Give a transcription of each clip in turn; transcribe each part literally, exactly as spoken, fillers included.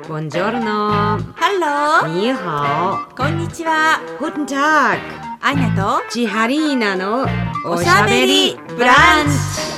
Buongiorno. Hello. にhao. こんにちは。 Guten Tag. アーニャとチハリーナのおしゃべりブランチ。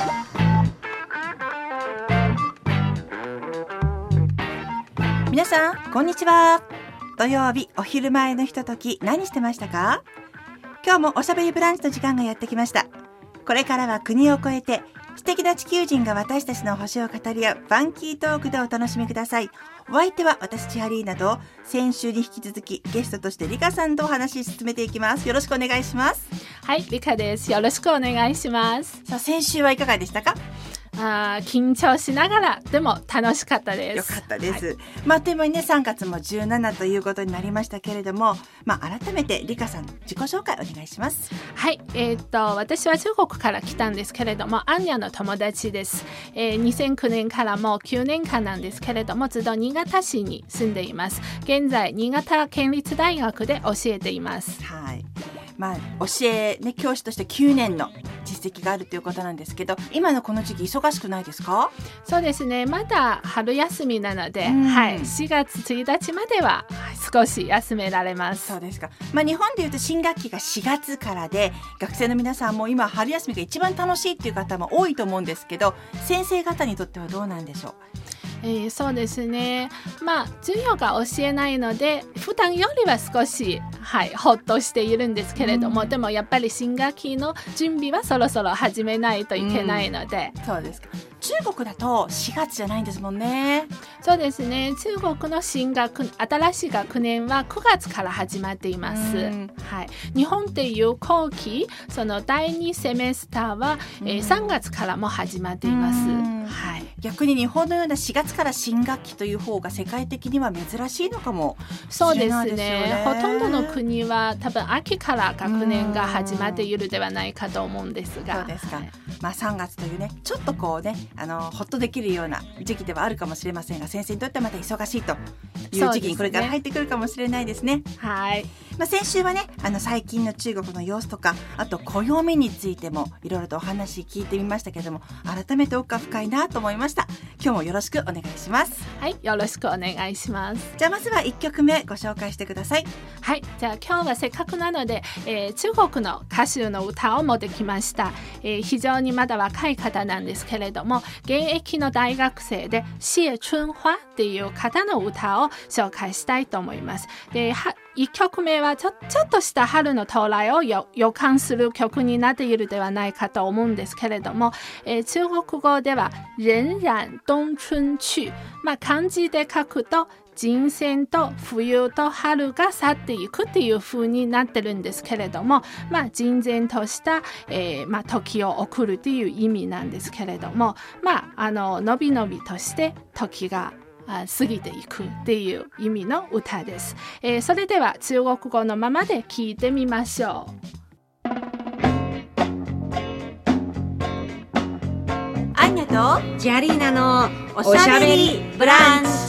皆さんこんにちは。土曜日お昼前のひととき何してましたか？今日もおしゃべりブランチの時間がやってきました。これからは国を越えて素敵な地球人が私たちの星を語り合うファンキートークでお楽しみください。お相手は私千春など先週に引き続きゲストとしてリカさんとお話し進めていきます。よろしくお願いします。 はい、リカです。よろしくお願いします。 さあ先週はいかがでしたか？ あ緊張しながらでも楽しかったです。 よかったです、 はい、 まああっという間にねさんがつもじゅうしちということになりましたけれども、まあ改めてリカさん自己紹介お願いします。 はい、えー、っと私は中国から来たんですけれどもアンニャの友達です、えー、にせんきゅうねんからもうきゅうねんかんなんですけれどもずっと新潟市に住んでいます。現在新潟県立大学で教えています。 はい、まあ教え、ね、教師としてきゅうねんの実績があるということなんですけど、今のこの時期忙しくないですか？ そうですね、まだ春休みなので、はい、しがつついたちまでは少し休められます。 そうですか、まあ、日本でいうと新学期がしがつからで学生の皆さんも今春休みが一番楽しいっていう方も多いと思うんですけど、先生方にとってはどうなんでしょう？ えー、そうですね、まあ授業が教えないので普段よりは少し、はい、ほっとしているんですけれども、うん、でもやっぱり新学期の準備はそろそろ始めないといけないので、 うん、そうですか。中国だとしがつじゃないんですもんね。 そうですね、中国の新学新しい学年はくがつから始まっています、うんはい、日本っていう後期そのだいにセメスターは、うんえー、さんがつからも始まっています、うんはい、 逆に日本のようなしがつから新学期という方が世界的には珍しいのかもしれないですよね。そうですね、 ほとんどの国は多分秋から学年が始まっているではないかと思うんですが、 そうですか、 はいまあ、さんがつというねちょっとこうねあのほっとできるような時期ではあるかもしれませんが、先生にとってはまた忙しいという時期にこれから入ってくるかもしれないですね。 はい、 まあ、先週はねあの最近の中国の様子とかあと暦についてもいろいろとお話聞いてみましたけれども、改めて奥が深いなと思いました。今日もよろしくお願いします。 はい、よろしくお願いします。 じゃあまずはいっきょくめご紹介してください。 はい、じゃあ今日はせっかくなので、えー、中国の歌手の歌を持ってきました、えー、非常にまだ若い方なんですけれども現役の大学生で謝春花っていう方の歌を紹介したいと思います。でいっきょくめはち ょ, ちょっとした春の到来を予感する曲になっているではないかと思うんですけれども、えー、中国語では荏苒冬春去、まあ、漢字で書くと人選と冬と春が去っていくっていう風になってるんですけれども、まあ、人然とした、えーまあ、時を送るという意味なんですけれども、まあ、あののびのびとして時が過ぎていくっていう意味の歌です、えー、それでは中国語のままで聞いてみましょう。 アンニャとチハリーナのおしゃべりブランチ。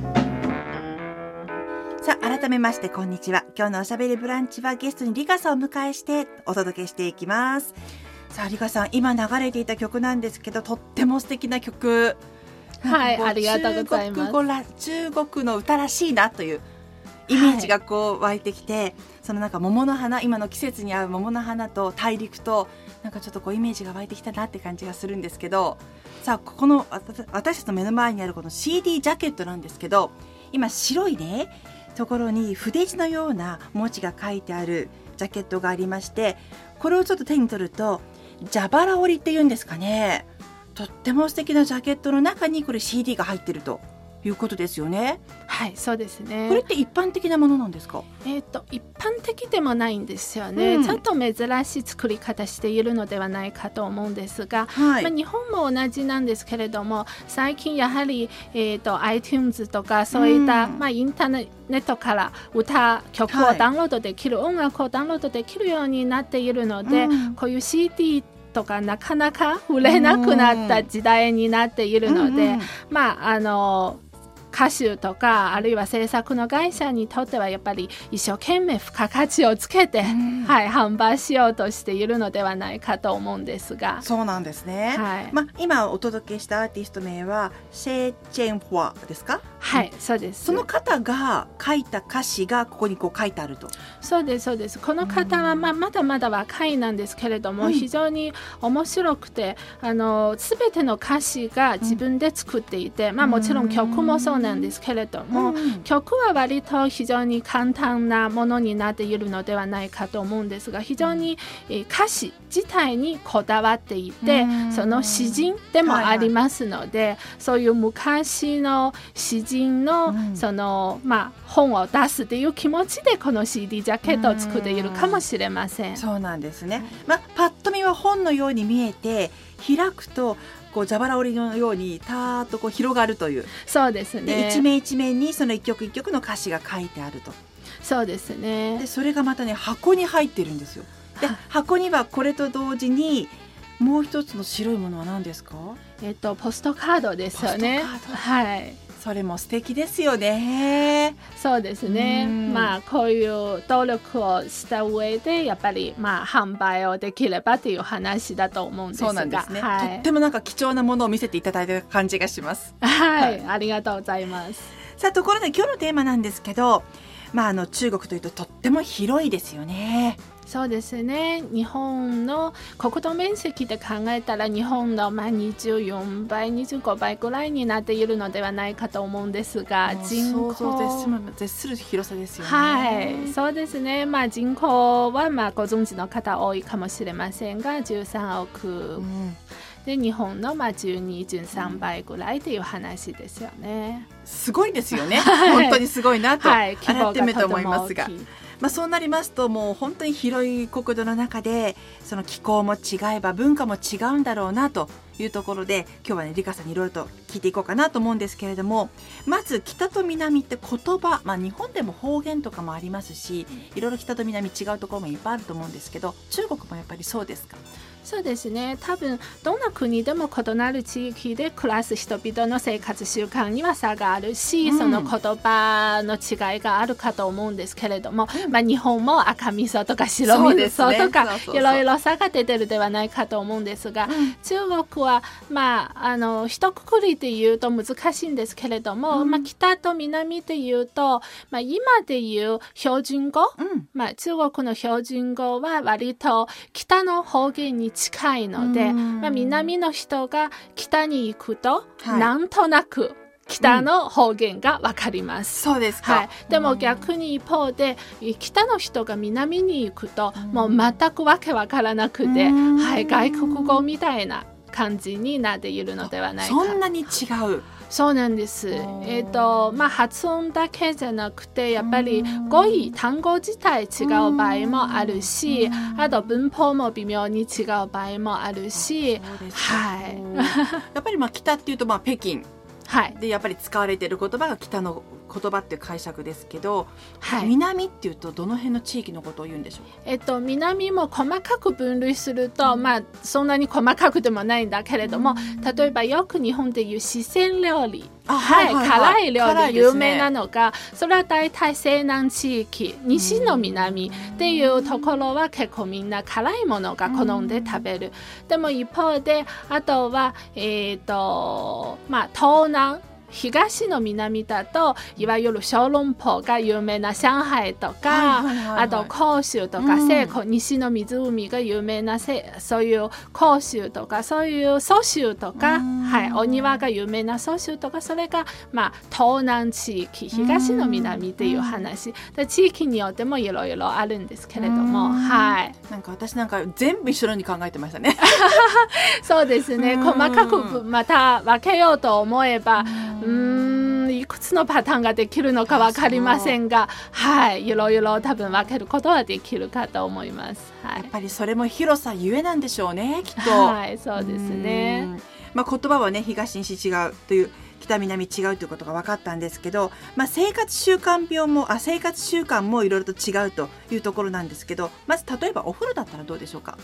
さあ改めましてこんにちは。今日のおしゃべりブランチはゲストにリカさんをお迎えしてお届けしていきます。さあリカさん今流れていた曲なんですけどとっても素敵な曲、 はい、ありがとうございます。 中国語ら中国の歌らしいなというイメージがこう湧いてきて、はい、そのなんか桃の花今の季節に合う桃の花と大陸となんかちょっとこうイメージが湧いてきたなって感じがするんですけど、さあここの私たちの目の前にあるこの シーディー ジャケットなんですけど今白いねところに筆字のような文字が書いてあるジャケットがありまして、これをちょっと手に取ると蛇腹織りっていうんですかね、とっても素敵なジャケットの中にこれ シーディー が入ってるということですよね。 はい、そうですね。 これって一般的なものなんですか？ えーと、一般的でもないんですよね、うん、ちょっと珍しい作り方しているのではないかと思うんですが、はいまあ、日本も同じなんですけれども最近やはり、えーと、iTunes とかそういった、うんまあ、インターネットから歌曲をダウンロードできる、はい、音楽をダウンロードできるようになっているので、うん、こういう シーディーとかなかなか売れなくなった時代になっているので、うんうん、まああの歌手とかあるいは制作の会社にとってはやっぱり一生懸命付加価値をつけて、うんはい、販売しようとしているのではないかと思うんですが。 そうなんですね、はいま、今お届けしたアーティスト名はシェ・チェンファですか？ はい、そうです。 その方が書いた歌詞がここにこう書いてあると。 そうですそうです。この方は、まあ、まだまだ若いなんですけれども、うん、非常に面白くてあの全ての歌詞が自分で作っていて、うんまあ、もちろん曲もそうなんですけれども、うん、曲は割と非常に簡単なものになっているのではないかと思うんですが、非常に、うん、歌詞自体にこだわっていて、うん、その詩人でもありますので、はいはい、そういう昔の詩人の、うん、そのまあ、本を出すという気持ちでこの シーディー ジャケットを作っているかもしれません。 そうなんですね、まあ、パッと見は本のように見えて開くとこう蛇腹折りのようにたーっとこう広がるという。 そうですね。 で一面一面にその一曲一曲の歌詞が書いてあると。 そうですね。 でそれがまたね箱に入ってるんですよ。で箱にはこれと同時にもう一つの白いものは何ですか？ えっとポストカードですよね。はい。 それも素敵ですよね。 そうですね。まあこういう努力をした上でやっぱりまあ販売をできればという話だと思うんですが。 そうなんですね、 はい、 とってもなんか貴重なものを見せていただいた感じがします。 はい、はい、ありがとうございます。 さあところで今日のテーマなんですけど、まあ、あの中国というととっても広いですよね。 そうですね。日本の国土面積で考えたら日本のまあにじゅうよんばいにじゅうごばいぐらいになっているのではないかと思うんですが、 人口想像絶する広さですよね。 はい、そうですね。まあ、人口はまあご存知の方多いかもしれませんがじゅうさんおく、うん、で日本のまあじゅうに、じゅうさんばいぐらいという話ですよね。 すごいですよね。本当にすごいなと、はい、改めて思いますが、まあ、そうなりますともう本当に広い国土の中でその気候も違えば文化も違うんだろうなというところで今日はねリカさんにいろいろと聞いていこうかなと思うんですけれども、まず北と南って言葉、まあ、日本でも方言とかもありますしいろいろ北と南違うところもいっぱいあると思うんですけど、中国もやっぱりそうですか？ そうですね。多分どんな国でも異なる地域で暮らす人々の生活習慣には差があるし、うん、その言葉の違いがあるかと思うんですけれども、うんまあ、日本も赤味噌とか白味噌とかいろいろ差が出てるではないかと思うんですが、うん、中国は、まあ、あの一括りで言うと難しいんですけれども、うんまあ、北と南で言うと、まあ、今で言う標準語、うんまあ、中国の標準語は割と北の方言に近いので、まあ、南の人が北に行くと、はい、なんとなく北の方言が分かります、 うん、そうですか、 はい、でも逆に一方で北の人が南に行くと、うん、もう全くわけわからなくて、うんはい、外国語みたいな感じになっているのではないか。 そんなに違う？ そうなんです、えーとまあ、発音だけじゃなくてやっぱり語彙単語自体違う場合もあるし、あと文法も微妙に違う場合もあるし、はい、 やっぱりまあ北っていうとまあ北京、 はい、 でやっぱり使われている言葉が北の言葉っていう解釈ですけど、 はい、 南っていうとどの辺の地域のことを言うんでしょう？ えっと、南も細かく分類すると、まあ、そんなに細かくでもないんだけれども、例えばよく日本でいう四川料理、はいはいはい、辛い料理有名なのが、ね、それは大体西南地域西の南っていうところは結構みんな辛いものが好んで食べる。でも一方であとは、えーとまあ、東南東の南だといわゆる小籠包が有名な上海とか、はいはいはいはい、あと広州とか、うん、西の湖が有名なそういう広州とかそういう蘇州とか、はい、お庭が有名な蘇州とか、それが、まあ、東南地域東の南っていう話で、地域によってもいろいろあるんですけれども、はい、 なんか私なんか全部一緒に考えてましたねそうですね。細かくまた分けようと思えばうーんいくつのパターンができるのか分かりませんが、はい、いろいろ多分分けることはできるかと思います、はい、 やっぱりそれも広さゆえなんでしょうね、きっと。 はい、そうですね。 まあ、言葉はね東西違うという北南違うということが分かったんですけど、まあ、生活習慣病もあ生活習慣もいろいろと違うというところなんですけど、まず例えばお風呂だったらどうでしょうか？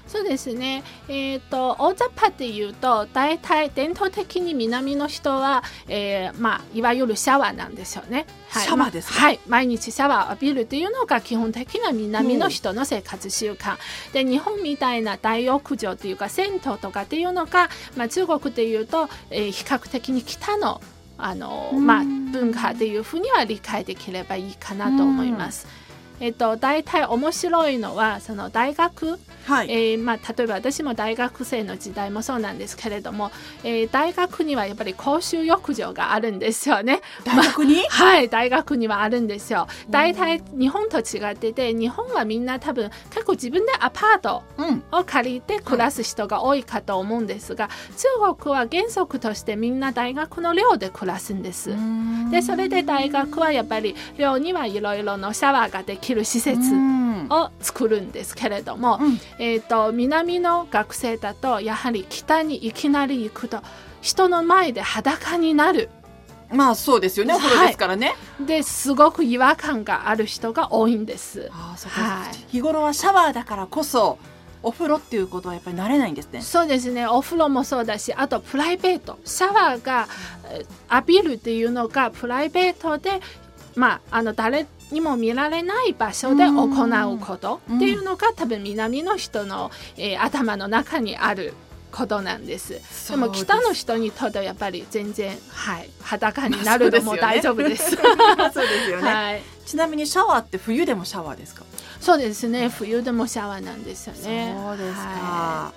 そうですね、えー、と大雑把で言うと大体伝統的に南の人は、えーまあ、いわゆるシャワーなんですよね。 はい、シャワーですか？ はい、毎日シャワーを浴びるというのが基本的な南の人の生活習慣、うん、で日本みたいな大浴場というか銭湯とかっていうのが、まあ、中国でいうと、えー、比較的に北の、あの、まあ、文化というふうには理解できればいいかなと思います。えっと、大体面白いのはその大学、はい、えーまあ、例えば私も大学生の時代もそうなんですけれども、えー、大学にはやっぱり公衆浴場があるんですよね。 大学に、まあ、はい、大学にはあるんですよ。大体日本と違ってて、日本はみんな多分結構自分でアパートを借りて暮らす人が多いかと思うんですが、うん、中国は原則としてみんな大学の寮で暮らすんです。でそれで大学はやっぱり寮にはいろいろのシャワーができる施設を作るんですけれども、うん、えーと、南の学生だとやはり北にいきなり行くと人の前で裸になる。 まあそうですよね、お風呂ですからね、 はい、ですごく違和感がある人が多いんです。 あ、そうです、はい、日頃はシャワーだからこそお風呂っていうことはやっぱり慣れないんですね。 そうですね、お風呂もそうだし、あとプライベートシャワーが浴びるっていうのがプライベートで、まあ、あの誰にも見られない場所で行うことっていうのが、多分南の人の、えー、頭の中にあることなんです。でも北の人にとってはやっぱり全然、はい、裸になるのも大丈夫です。 そうですよね、はい、ちなみにシャワーって冬でもシャワーですか？ そうですね、冬でもシャワーなんですよね。 そうですか、はい、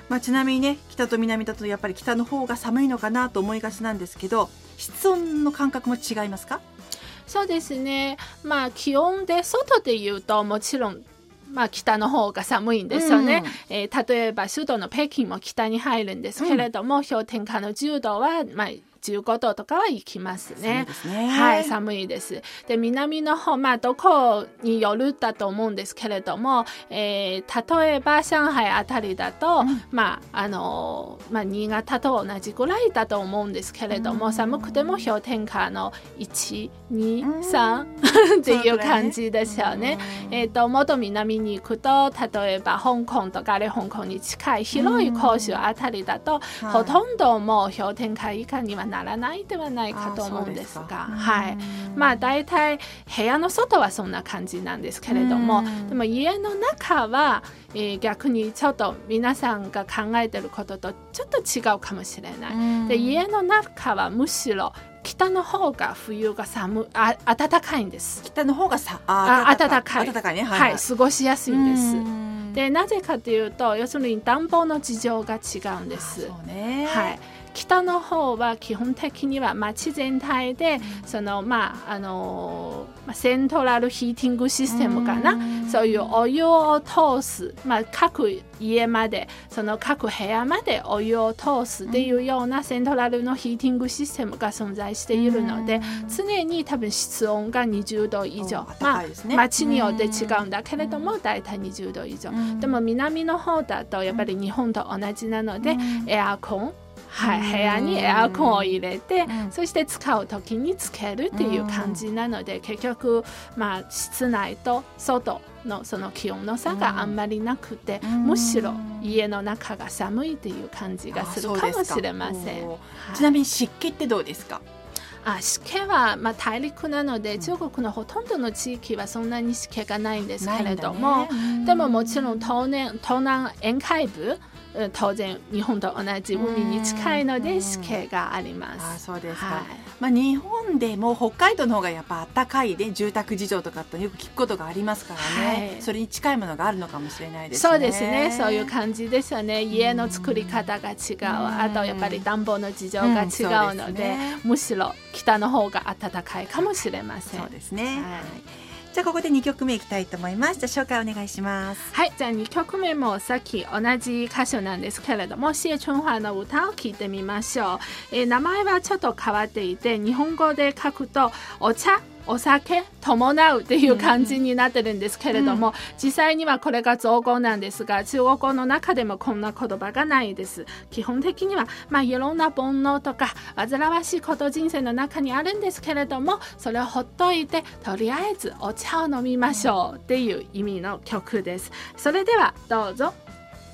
まあ、ちなみにね、北と南だとやっぱり北の方が寒いのかなと思いがちなんですけど、室温の感覚も違いますか？ そうですね、まあ、気温で外で言うともちろん、まあ、北の方が寒いんですよね、うん、えー、例えば首都の北京も北に入るんですけれども、うん、氷点下のじゅうどは、まあ、じゅうごどとかは行きますね。 寒いですね。 はい、寒いです。で、南の方、まあ、どこによるだと思うんですけれども、えー、例えば上海あたりだと、うん、まあ、あの、まあ、新潟と同じぐらいだと思うんですけれども、うん、寒くても氷点下のいち、に、さんっていう感じですよね。えっと、もっと南に行くと、例えば香港とか香港に近い広い広州あたりだと、うん、ほとんどもう氷点下以下にはならないではないかと思うんですが、はい、まあ大体部屋の外はそんな感じなんですけれども、でも家の中は、えー、逆にちょっと皆さんが考えてることとちょっと違うかもしれない。で、家の中はむしろ北の方が冬が寒あ暖かいんです。 北の方がさあ暖かい、 暖かいね、はい、 はい、過ごしやすいんです。で、なぜかというと、要するに暖房の事情が違うんです。 そうね、 はい、北の方は基本的には街全体で、うん、そのまああのー、セントラルヒーティングシステムかな、うそういうお湯を通す、まあ、各家までその各部屋までお湯を通すっていうようなセントラルのヒーティングシステムが存在しているので、常に多分室温がにじゅうど以上、まあ、街によって違うんだけれどもだいたいにじゅうど以上。でも南の方だとやっぱり日本と同じなので、エアコン、はい、部屋にエアコンを入れて、うん、そして使う時につけるっていう感じなので、うん、結局、まあ、室内と外のその気温の差があんまりなくて、うん、むしろ家の中が寒いっていう感じがするかもしれません。はい、 ちなみに湿気ってどうですか？ あ湿気は、まあ、大陸なので、うん、中国のほとんどの地域はそんなに湿気がないんですけれども、ね、でももちろん東南、東南沿海部、当然日本と同じ海に近いので湿気があります。 あ、そうですか。 はい、 まあ、日本でも北海道の方がやっぱ暖かいで、住宅事情とかとよく聞くことがありますからね、はい、それに近いものがあるのかもしれないですね。 そうですね、そういう感じですよね。家の作り方が違う、あとやっぱり暖房の事情が違うの で,、うん、でね、むしろ北の方が暖かいかもしれません。 そうですね、はい。じゃあここでにきょくめいきたいと思います。じゃあ紹介お願いします。 はい、じゃあにきょくめもさっき同じ歌手なんですけれども、謝春華の歌を聴いてみましょう。えー、名前はちょっと変わっていて、日本語で書くとお茶、お酒伴うっていう感じになってるんですけれども、うん、実際にはこれが造語なんですが、中国語の中でもこんな言葉がないです。基本的には、まあ、いろんな煩悩とか煩わしいこと人生の中にあるんですけれども、それをほっといてとりあえずお茶を飲みましょうっていう意味の曲です。それではどうぞ。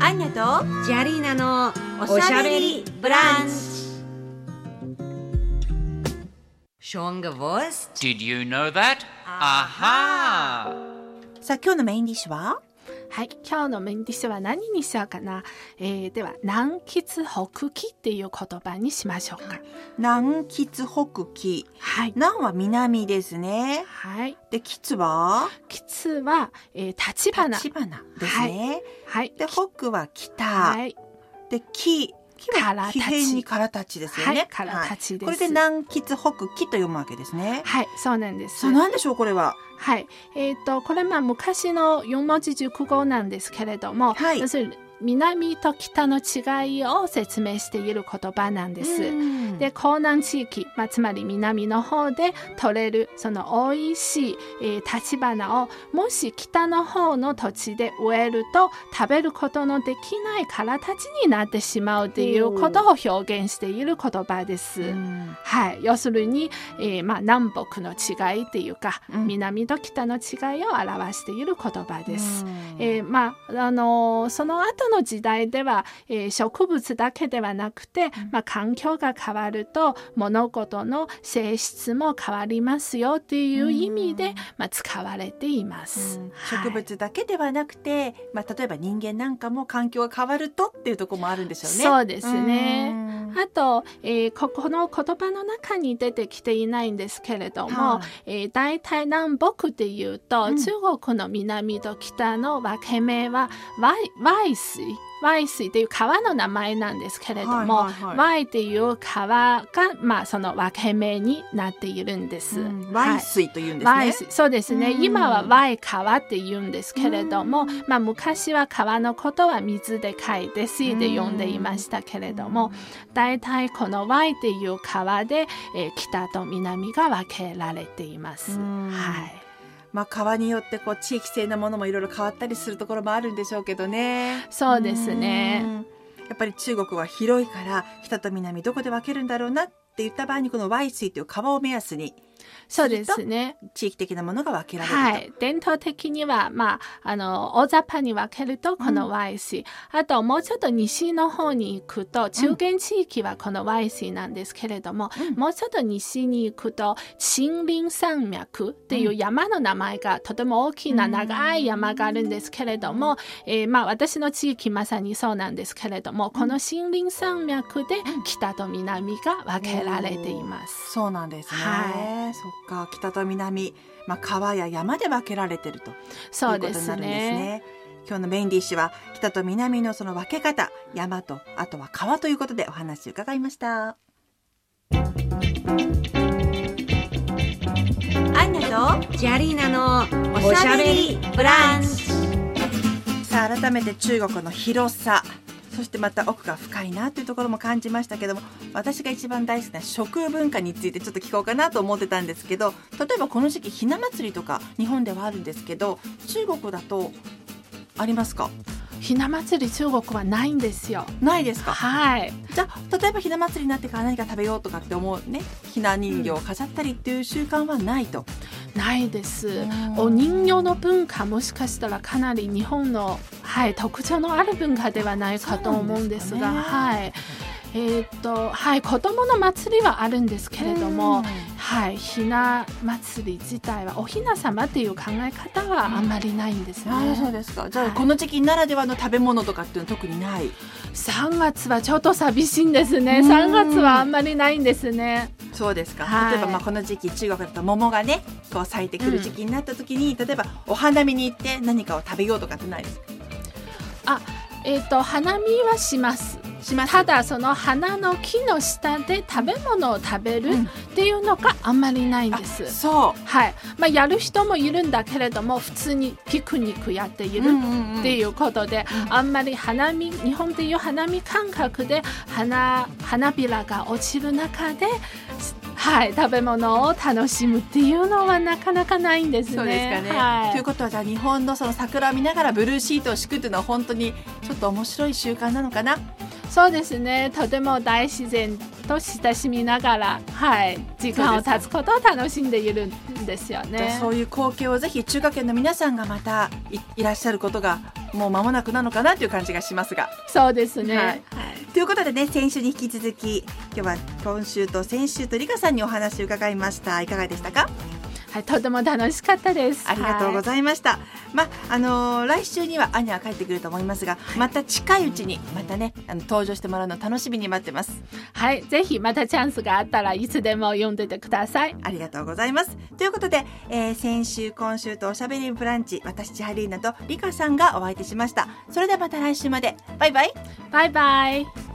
アンニャとジャリーナのおしゃべりブランチ。 Schon gewusst? Did you know that? Aha! さあ今日のメインディッシュははい、今日のメインディッシュは何にしようかな、えー、では南吉北帰っていう言葉にしましょうか。 南吉北帰、 はい、 南は南ですね。 はい、 で吉は吉は、えー、立花立花ですね。 はい、 で北は北、 はい、 で木木は木偏にからたちですよね。 はい、からたちです、 はい、これで南吉北帰と読むわけですね。 はい、そうなんです。 そうなんでしょうこれは。 はい、えー、とこれまあ昔のよん文字熟語なんですけれども、 はい、 要するに南と北の違いを説明している言葉なんです。で、江南地域、まあ、つまり南の方で取れるその美味しい、えー、立花をもし北の方の土地で植えると食べることのできないからたちになってしまうということを表現している言葉です。はい、要するに、えーまあ、南北の違いっていうか、うん、南と北の違いを表している言葉です。えーまああのー、その後の時代では、えー、植物だけではなくて、まあ、環境が変わると物事の性質も変わりますよという意味で、まあ、使われています。 はい、植物だけではなくて、まあ、例えば人間なんかも環境が変わるとっていうところもあるんでしょうね。 そうですね。あと、えー、ここの言葉の中に出てきていないんですけれども、はい、えー、大体南北でいうと、うん、中国の南と北の分け目はY水Y水という川の名前なんですけれども、はいはいはい、Y という川が、まあ、その分け目になっているんです。うん、 Y 水というんですね。 はい、そうですね。今は Y 川って言うんですけれども、まあ、昔は川のことは水で書いて水で呼んでいましたけれども、だいたいこの Y という川で、えー、北と南が分けられています。はい。 まあ、川によってこう地域性なものもいろいろ変わったりするところもあるんでしょうけどね。 そうですね。 やっぱり中国は広いから北と南どこで分けるんだろうなって言った場合にこのY水という川を目安にそうですね。 地域的なものが分けられると。 はい。伝統的には、まあ、あの、大雑把に分けるとこの Y 水、うん、あともうちょっと西の方に行くと、中原地域はこの Y 水なんですけれども、うん、もうちょっと西に行くと、森林山脈っていう山の名前が、とても大きな長い山があるんですけれども、うん、えー、まあ、私の地域まさにそうなんですけれども、この森林山脈で北と南が分けられています。 うん、そうなんですね。はい。そっか、北と南、まあ、川や山で分けられているということになるんですね。そうですね。今日のメインディッシュは北と南のその分け方、山とあとは川ということでお話を伺いました。アンニャとジャリーナのおしゃべりブランチ。 さあ改めて中国の広さ、そしてまた奥が深いなというところも感じましたけども、私が一番大好きな食文化についてちょっと聞こうかなと思ってたんですけど、例えばこの時期ひな祭りとか日本ではあるんですけど、中国だとありますか？ ひな祭り中国はないんですよ。 ないですか？ はい。 じゃあ例えばひな祭りになってから何か食べようとかって思うね、ひな人形を飾ったりっていう習慣はないと。 ないです。お人形の文化もしかしたらかなり日本の、はい、特徴のある文化ではないかと思うんですが、はい。えーっとはい、子どもの祭りはあるんですけれども、はい、ひな祭り自体はおひな様っていう考え方はあんまりないんですね。 あ、そうですか。じゃあ、はい、この時期ならではの食べ物とかっていうのは特にない？ さんがつはちょっと寂しいんですね。さんがつはあんまりないんですね。 そうですか。 はい、 例えばまあこの時期中国だと桃がねこう咲いてくる時期になった時に、うん、例えばお花見に行って何かを食べようとかってないですか？ あ、えーと、花見はしますします。ただその花の木の下で食べ物を食べるっていうのがあんまりないんです、うん、 そう、 はい、まあ、やる人もいるんだけれども普通にピクニックやっているっていうことで、うんうんうん、あんまり花見、日本でいう花見感覚で 花, 花びらが落ちる中で、はい、食べ物を楽しむっていうのはなかなかないんですね。 そうですかね、はい、ということはじゃあ日本のその桜を見ながらブルーシートを敷くっていうのは本当にちょっと面白い習慣なのかな。 そうですね、とても大自然と親しみながら、はい、時間を経つことを楽しんでいるんですよね。 そういう光景をぜひ中華圏の皆さんがまた い, いらっしゃることがもう間もなくなのかなという感じがしますが。 そうですね、 はいということでね、先週に引き続き今日は今週と先週とリカさんにお話を伺いました。いかがでしたか？ はい、とても楽しかったです。 ありがとうございました、はい、まあのー、来週にはアニャは帰ってくると思いますが、また近いうちにまたねあの登場してもらうの楽しみに待ってます。 はい、ぜひまたチャンスがあったらいつでも読んでてください。 ありがとうございます。ということで、えー、先週今週とおしゃべりブランチ、私千春リーナとリカさんがお相手しました。それではまた来週まで。バイバイ。 バイバイ。